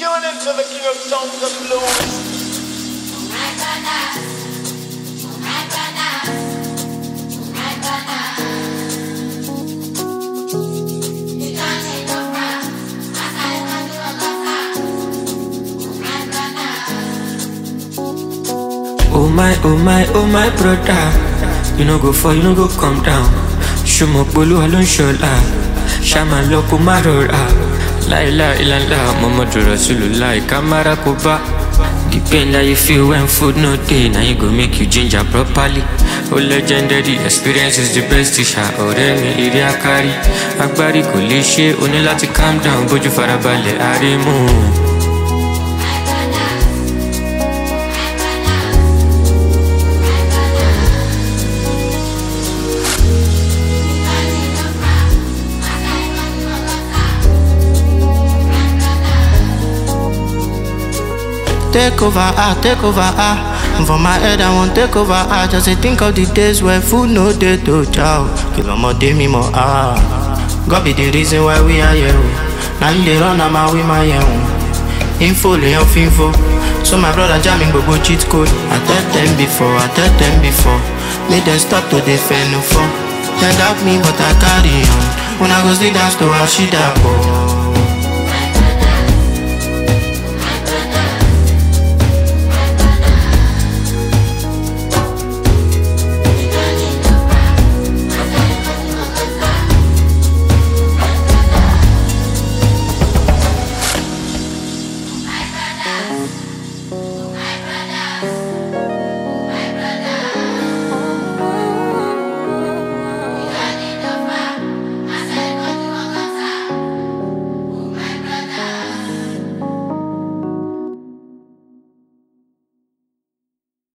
Tune into the king of sounds and blues. Oh my brother. You no go fall, you no go come down. Shomo bolu alon shola. Shama loko marora. La ilaha illallah, Muhammadu Rasulullah. Kamara koba. The pain that you feel when food no day, now you go make you ginger properly. Oh legendary experience is the best teacher. Ọ̀rẹ́ mi ire akari. Agbárí kò lè ṣe, o ní láti calm down. Bójú farabalẹ̀ arimu. Take over, for my head I want take over, just to think of the days where food no day to chow. Kill more day me more, God be the reason why we are here. Now you dey run am with my info, lay off info. So my brother jamming go cheat code. I tell them before, make them stop to defend no for. They doubt me but I carry on. When I go sit down to Ashida, oh.